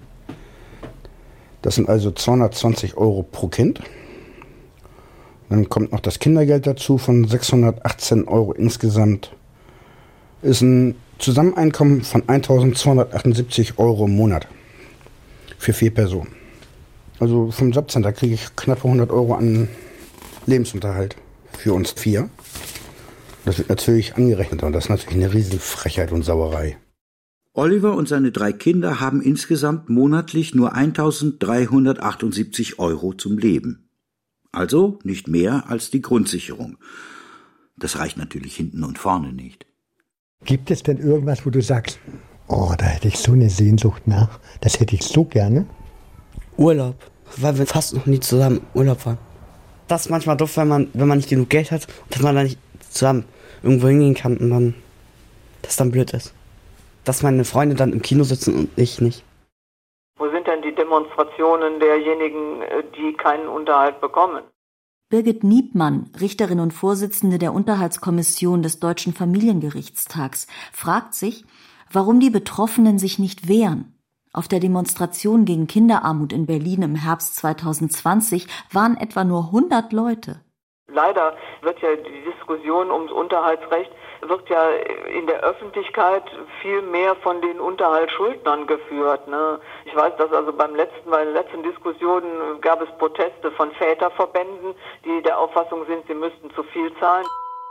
Das sind also zweihundertzwanzig Euro pro Kind. Dann kommt noch das Kindergeld dazu von sechshundertachtzehn Euro insgesamt. Ist ein Zusammeneinkommen von eintausendzweihundertachtundsiebzig Euro im Monat für vier Personen. Also vom Jobcenter kriege ich knapp hundert Euro an Lebensunterhalt für uns vier. Das wird natürlich angerechnet und das ist natürlich eine riesen Frechheit und Sauerei. Oliver und seine drei Kinder haben insgesamt monatlich nur eintausenddreihundertachtundsiebzig Euro zum Leben. Also nicht mehr als die Grundsicherung. Das reicht natürlich hinten und vorne nicht. Gibt es denn irgendwas, wo du sagst, oh, da hätte ich so eine Sehnsucht nach, das hätte ich so gerne? Urlaub, weil wir fast noch nie zusammen Urlaub waren. Das ist manchmal doof, wenn man, wenn man nicht genug Geld hat, dass man dann nicht zusammen irgendwo hingehen kann und dann, das dann blöd ist. Dass meine Freunde dann im Kino sitzen und ich nicht. Wo sind denn die Demonstrationen derjenigen, die keinen Unterhalt bekommen? Birgit Niebmann, Richterin und Vorsitzende der Unterhaltskommission des Deutschen Familiengerichtstags, fragt sich, warum die Betroffenen sich nicht wehren. Auf der Demonstration gegen Kinderarmut in Berlin im Herbst zweitausendzwanzig waren etwa nur hundert Leute. Leider wird ja die Diskussion ums Unterhaltsrecht wird ja in der Öffentlichkeit viel mehr von den Unterhaltsschuldnern geführt. Ne? Ich weiß, dass also beim letzten, bei den letzten Diskussionen gab es Proteste von Väterverbänden, die der Auffassung sind, sie müssten zu viel zahlen.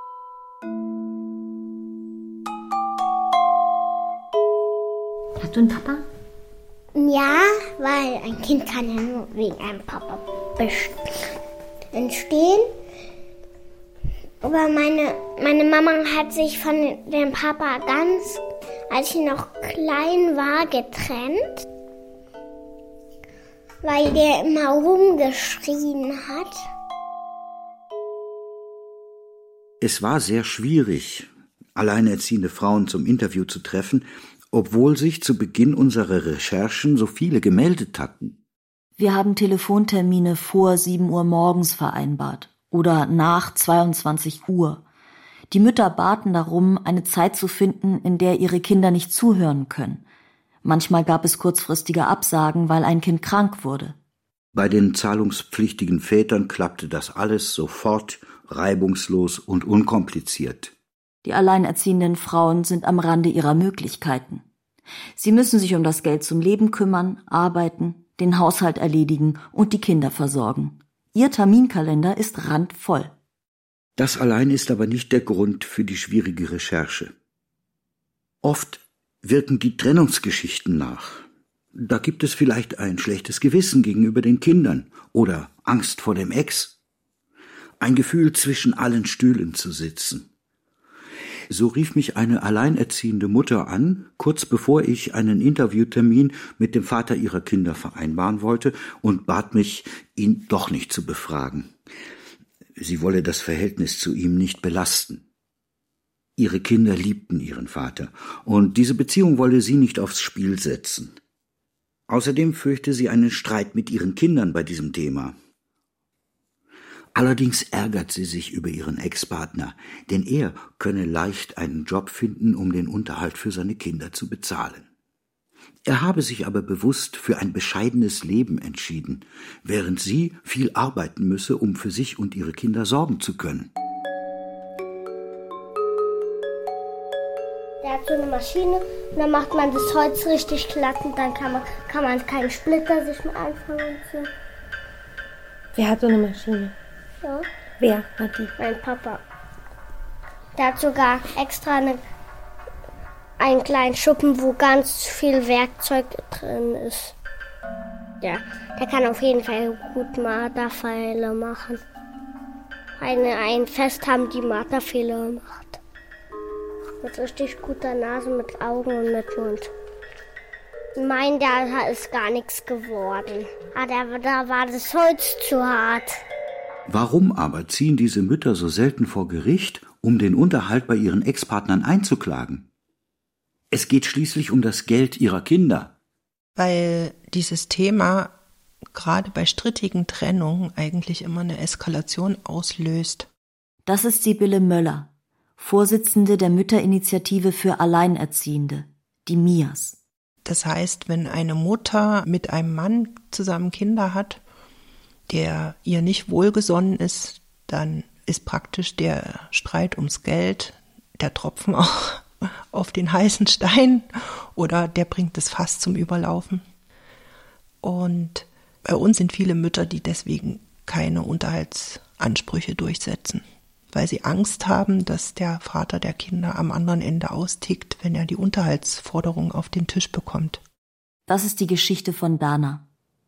Hast du einen Papa? Ja, weil ein Kind kann ja nur wegen einem Papa entstehen. Aber meine, meine Mama hat sich von dem Papa ganz als ich noch klein war, getrennt, weil der immer rumgeschrien hat. Es war sehr schwierig, alleinerziehende Frauen zum Interview zu treffen, obwohl sich zu Beginn unserer Recherchen so viele gemeldet hatten. Wir haben Telefontermine vor sieben Uhr morgens vereinbart oder nach zweiundzwanzig Uhr. Die Mütter baten darum, eine Zeit zu finden, in der ihre Kinder nicht zuhören können. Manchmal gab es kurzfristige Absagen, weil ein Kind krank wurde. Bei den zahlungspflichtigen Vätern klappte das alles sofort, reibungslos und unkompliziert. Die alleinerziehenden Frauen sind am Rande ihrer Möglichkeiten. Sie müssen sich um das Geld zum Leben kümmern, arbeiten, den Haushalt erledigen und die Kinder versorgen. Ihr Terminkalender ist randvoll. Das allein ist aber nicht der Grund für die schwierige Recherche. Oft wirken die Trennungsgeschichten nach. Da gibt es vielleicht ein schlechtes Gewissen gegenüber den Kindern oder Angst vor dem Ex. Ein Gefühl, zwischen allen Stühlen zu sitzen. So rief mich eine alleinerziehende Mutter an, kurz bevor ich einen Interviewtermin mit dem Vater ihrer Kinder vereinbaren wollte, und bat mich, ihn doch nicht zu befragen. Sie wolle das Verhältnis zu ihm nicht belasten. Ihre Kinder liebten ihren Vater, und diese Beziehung wolle sie nicht aufs Spiel setzen. Außerdem fürchte sie einen Streit mit ihren Kindern bei diesem Thema. Allerdings ärgert sie sich über ihren Ex-Partner, denn er könne leicht einen Job finden, um den Unterhalt für seine Kinder zu bezahlen. Er habe sich aber bewusst für ein bescheidenes Leben entschieden, während sie viel arbeiten müsse, um für sich und ihre Kinder sorgen zu können. Der hat so eine Maschine und dann macht man das Holz richtig glatt und dann kann man, kann man keinen Splitter sich mehr einfangen und so. Wer hat so eine Maschine? Ja. Wer hat die? Mein Papa. Der hat sogar extra eine, einen kleinen Schuppen, wo ganz viel Werkzeug drin ist. Ja, der kann auf jeden Fall gut Marterpfeile machen. Eine, ein Fest haben die Marterpfeile gemacht. Mit richtig guter Nase, mit Augen und mit Mund. Mein, da ist gar nichts geworden. Ah, der, da war das Holz zu hart. Warum aber ziehen diese Mütter so selten vor Gericht, um den Unterhalt bei ihren Ex-Partnern einzuklagen? Es geht schließlich um das Geld ihrer Kinder. Weil dieses Thema gerade bei strittigen Trennungen eigentlich immer eine Eskalation auslöst. Das ist Sibylle Möller, Vorsitzende der Mütterinitiative für Alleinerziehende, die M I A S. Das heißt, wenn eine Mutter mit einem Mann zusammen Kinder hat, der ihr nicht wohlgesonnen ist, dann ist praktisch der Streit ums Geld der Tropfen auch auf den heißen Stein oder der bringt das Fass zum Überlaufen. Und bei uns sind viele Mütter, die deswegen keine Unterhaltsansprüche durchsetzen, weil sie Angst haben, dass der Vater der Kinder am anderen Ende austickt, wenn er die Unterhaltsforderung auf den Tisch bekommt. Das ist die Geschichte von Dana.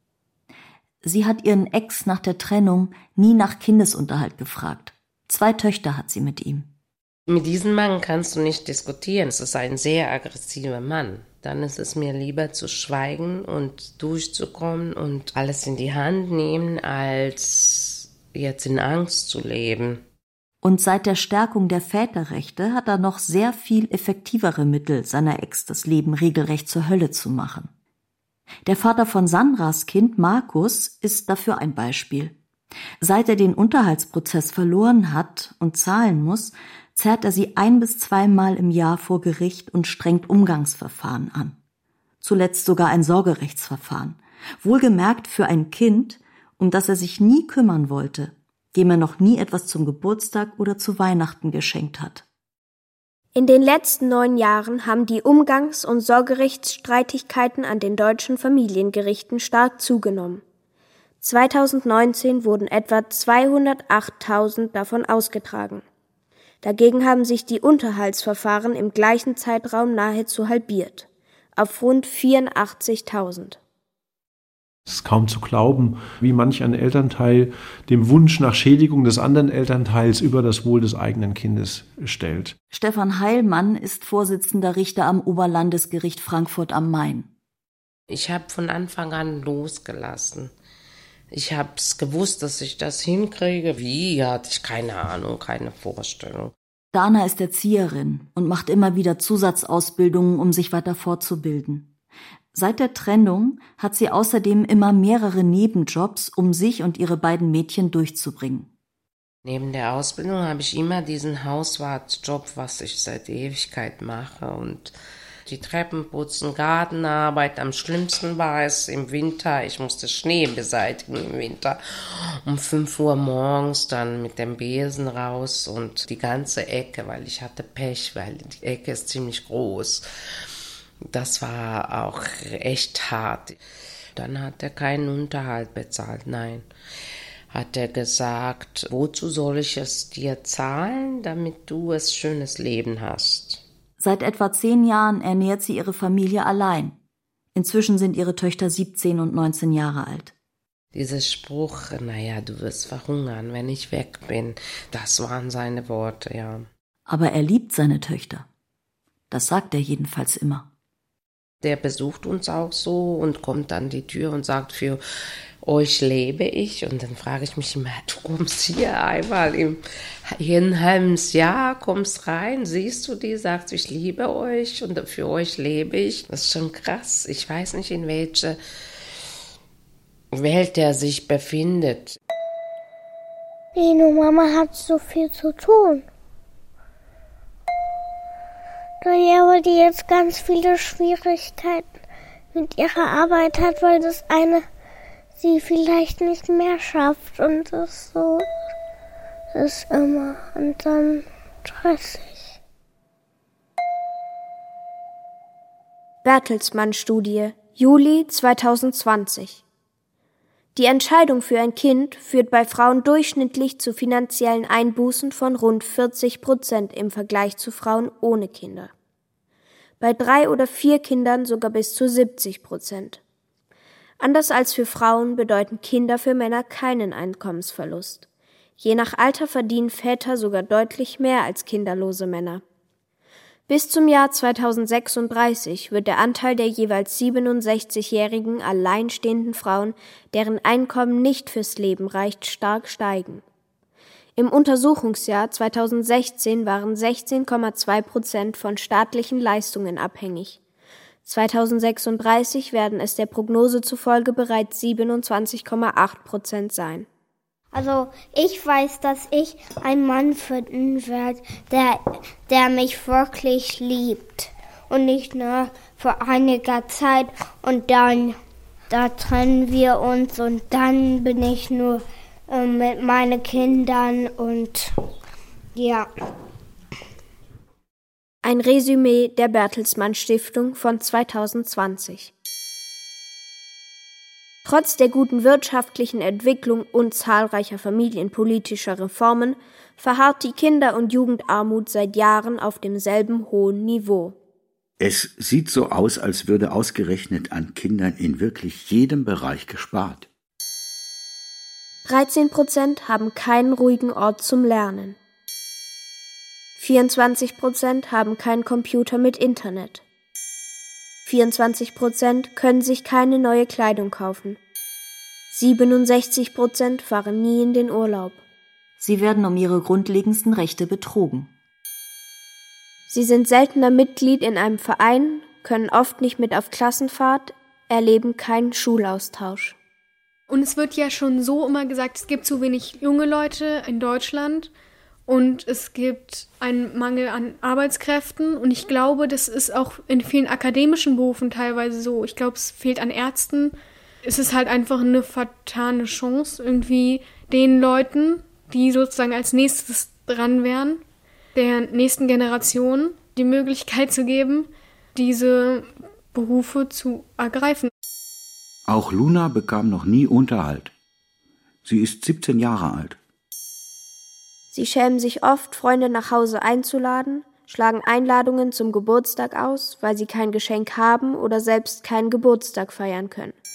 Sie hat ihren Ex nach der Trennung nie nach Kindesunterhalt gefragt. Zwei Töchter hat sie mit ihm. Mit diesem Mann kannst du nicht diskutieren. Es ist ein sehr aggressiver Mann. Dann ist es mir lieber zu schweigen und durchzukommen und alles in die Hand nehmen, als jetzt in Angst zu leben. Und seit der Stärkung der Väterrechte hat er noch sehr viel effektivere Mittel, seiner Ex das Leben regelrecht zur Hölle zu machen. Der Vater von Sandras Kind, Markus, ist dafür ein Beispiel. Seit er den Unterhaltsprozess verloren hat und zahlen muss, zerrt er sie ein- bis zweimal im Jahr vor Gericht und strengt Umgangsverfahren an. Zuletzt sogar ein Sorgerechtsverfahren. Wohlgemerkt für ein Kind, um das er sich nie kümmern wollte, dem er noch nie etwas zum Geburtstag oder zu Weihnachten geschenkt hat. In den letzten neun Jahren haben die Umgangs- und Sorgerechtsstreitigkeiten an den deutschen Familiengerichten stark zugenommen. zweitausendneunzehn wurden etwa zweihundertachttausend davon ausgetragen. Dagegen haben sich die Unterhaltsverfahren im gleichen Zeitraum nahezu halbiert, auf rund vierundachtzigtausend. Es ist kaum zu glauben, wie manch ein Elternteil dem Wunsch nach Schädigung des anderen Elternteils über das Wohl des eigenen Kindes stellt. Stefan Heilmann ist Vorsitzender Richter am Oberlandesgericht Frankfurt am Main. Ich habe von Anfang an losgelassen. Ich habe es gewusst, dass ich das hinkriege. Wie, hatte ich keine Ahnung, keine Vorstellung. Dana ist Erzieherin und macht immer wieder Zusatzausbildungen, um sich weiter fortzubilden. Seit der Trennung hat sie außerdem immer mehrere Nebenjobs, um sich und ihre beiden Mädchen durchzubringen. Neben der Ausbildung habe ich immer diesen Hauswartjob, was ich seit Ewigkeit mache. Und die Treppen putzen, Gartenarbeit. Am schlimmsten war es im Winter. Ich musste Schnee beseitigen im Winter. Um fünf Uhr morgens dann mit dem Besen raus und die ganze Ecke, weil ich hatte Pech, weil die Ecke ist ziemlich groß. Das war auch echt hart. Dann hat er keinen Unterhalt bezahlt, nein. Hat er gesagt, wozu soll ich es dir zahlen, damit du ein schönes Leben hast? Seit etwa zehn Jahren ernährt sie ihre Familie allein. Inzwischen sind ihre Töchter siebzehn und neunzehn Jahre alt. Dieser Spruch, naja, du wirst verhungern, wenn ich weg bin, das waren seine Worte, ja. Aber er liebt seine Töchter. Das sagt er jedenfalls immer. Der besucht uns auch so und kommt an die Tür und sagt, für euch lebe ich. Und dann frage ich mich immer, du kommst hier einmal im ein halbes Jahr, kommst rein, siehst du die, sagst, ich liebe euch und für euch lebe ich. Das ist schon krass. Ich weiß nicht, in welcher Welt er sich befindet. Lino, Mama hat so viel zu tun. Daher, weil die jetzt ganz viele Schwierigkeiten mit ihrer Arbeit hat, weil das eine sie vielleicht nicht mehr schafft und das so ist immer und dann stressig. Bertelsmann-Studie, Juli zweitausendzwanzig. Die Entscheidung für ein Kind führt bei Frauen durchschnittlich zu finanziellen Einbußen von rund vierzig Prozent im Vergleich zu Frauen ohne Kinder. Bei drei oder vier Kindern sogar bis zu siebzig Prozent. Anders als für Frauen bedeuten Kinder für Männer keinen Einkommensverlust. Je nach Alter verdienen Väter sogar deutlich mehr als kinderlose Männer. Bis zum Jahr zweitausendsechsunddreißig wird der Anteil der jeweils siebenundsechzigjährigen alleinstehenden Frauen, deren Einkommen nicht fürs Leben reicht, stark steigen. Im Untersuchungsjahr zweitausendsechzehn waren sechzehn Komma zwei Prozent von staatlichen Leistungen abhängig. zweitausendsechsunddreißig werden es der Prognose zufolge bereits siebenundzwanzig Komma acht Prozent sein. Also ich weiß, dass ich einen Mann finden werde, der, der mich wirklich liebt und nicht nur für einige Zeit und dann da trennen wir uns und dann bin ich nur äh, mit meinen Kindern und ja. Ein Resümee der Bertelsmann Stiftung von zweitausendzwanzig. Trotz der guten wirtschaftlichen Entwicklung und zahlreicher familienpolitischer Reformen verharrt die Kinder- und Jugendarmut seit Jahren auf demselben hohen Niveau. Es sieht so aus, als würde ausgerechnet an Kindern in wirklich jedem Bereich gespart. dreizehn Prozent haben keinen ruhigen Ort zum Lernen. vierundzwanzig Prozent haben keinen Computer mit Internet. vierundzwanzig Prozent können sich keine neue Kleidung kaufen. siebenundsechzig Prozent fahren nie in den Urlaub. Sie werden um ihre grundlegendsten Rechte betrogen. Sie sind seltener Mitglied in einem Verein, können oft nicht mit auf Klassenfahrt, erleben keinen Schulaustausch. Und es wird ja schon so immer gesagt, es gibt zu wenig junge Leute in Deutschland und es gibt einen Mangel an Arbeitskräften. Und ich glaube, das ist auch in vielen akademischen Berufen teilweise so. Ich glaube, es fehlt an Ärzten. Es ist halt einfach eine vertane Chance, irgendwie den Leuten, die sozusagen als nächstes dran wären, der nächsten Generation die Möglichkeit zu geben, diese Berufe zu ergreifen. Auch Luna bekam noch nie Unterhalt. Sie ist siebzehn Jahre alt. Sie schämen sich oft, Freunde nach Hause einzuladen, schlagen Einladungen zum Geburtstag aus, weil sie kein Geschenk haben oder selbst keinen Geburtstag feiern können.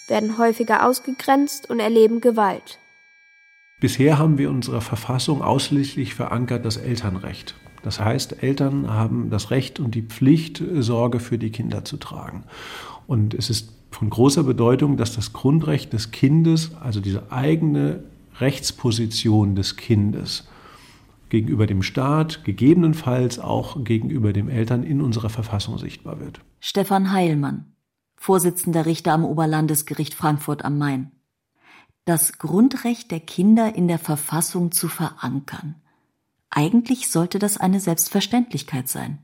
werden häufiger ausgegrenzt und erleben Gewalt. Bisher haben wir in unserer Verfassung ausschließlich verankert das Elternrecht. Das heißt, Eltern haben das Recht und die Pflicht, Sorge für die Kinder zu tragen. Und es ist von großer Bedeutung, dass das Grundrecht des Kindes, also diese eigene Rechtsposition des Kindes, gegenüber dem Staat, gegebenenfalls auch gegenüber den Eltern in unserer Verfassung sichtbar wird. Stefan Heilmann, Vorsitzender Richter am Oberlandesgericht Frankfurt am Main. Das Grundrecht der Kinder in der Verfassung zu verankern. Eigentlich sollte das eine Selbstverständlichkeit sein.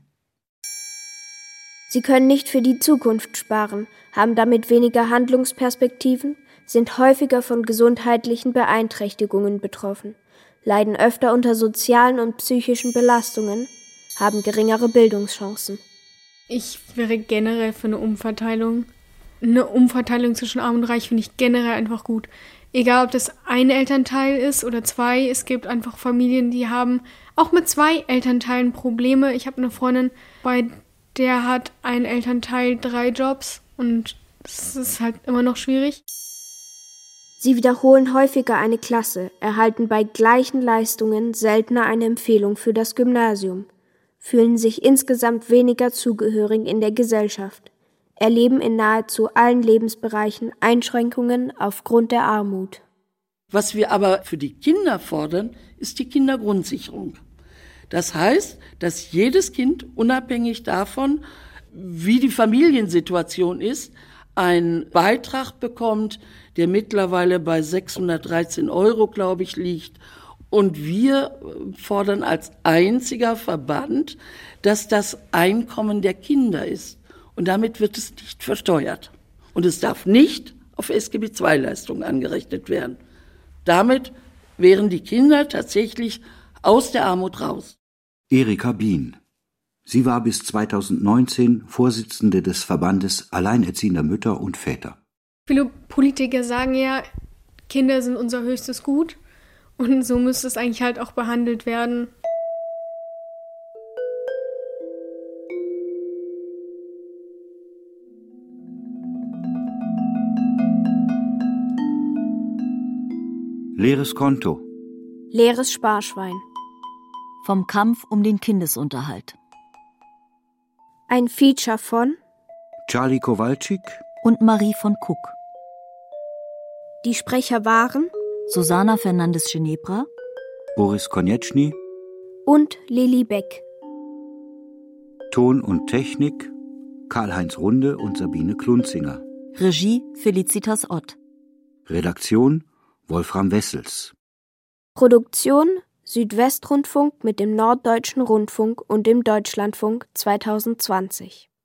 Sie können nicht für die Zukunft sparen, haben damit weniger Handlungsperspektiven, sind häufiger von gesundheitlichen Beeinträchtigungen betroffen, leiden öfter unter sozialen und psychischen Belastungen, haben geringere Bildungschancen. Ich wäre generell für eine Umverteilung. Eine Umverteilung zwischen Arm und Reich finde ich generell einfach gut. Egal, ob das ein Elternteil ist oder zwei, es gibt einfach Familien, die haben auch mit zwei Elternteilen Probleme. Ich habe eine Freundin, bei der hat ein Elternteil drei Jobs und das ist halt immer noch schwierig. Sie wiederholen häufiger eine Klasse, erhalten bei gleichen Leistungen seltener eine Empfehlung für das Gymnasium, fühlen sich insgesamt weniger zugehörig in der Gesellschaft, erleben in nahezu allen Lebensbereichen Einschränkungen aufgrund der Armut. Was wir aber für die Kinder fordern, ist die Kindergrundsicherung. Das heißt, dass jedes Kind, unabhängig davon, wie die Familiensituation ist, einen Beitrag bekommt, der mittlerweile bei sechshundertdreizehn Euro, glaube ich, liegt. Und wir fordern als einziger Verband, dass das Einkommen der Kinder ist. Und damit wird es nicht versteuert. Und es darf nicht auf S G B zwei Leistungen angerechnet werden. Damit wären die Kinder tatsächlich aus der Armut raus. Erika Bien. Sie war bis zweitausendneunzehn Vorsitzende des Verbandes Alleinerziehender Mütter und Väter. Viele Politiker sagen ja, Kinder sind unser höchstes Gut und so müsste es eigentlich halt auch behandelt werden. Leeres Konto. Leeres Sparschwein. Vom Kampf um den Kindesunterhalt. Ein Feature von Charlie Kowalczyk und Marie von Kuck. Die Sprecher waren Susana Fernandes-Ginebra, Boris Konieczny und Lili Beck. Ton und Technik Karl-Heinz Runde und Sabine Klunzinger. Regie Felicitas Ott. Redaktion Wolfram Wessels. Produktion Südwestrundfunk mit dem Norddeutschen Rundfunk und dem Deutschlandfunk zweitausendzwanzig.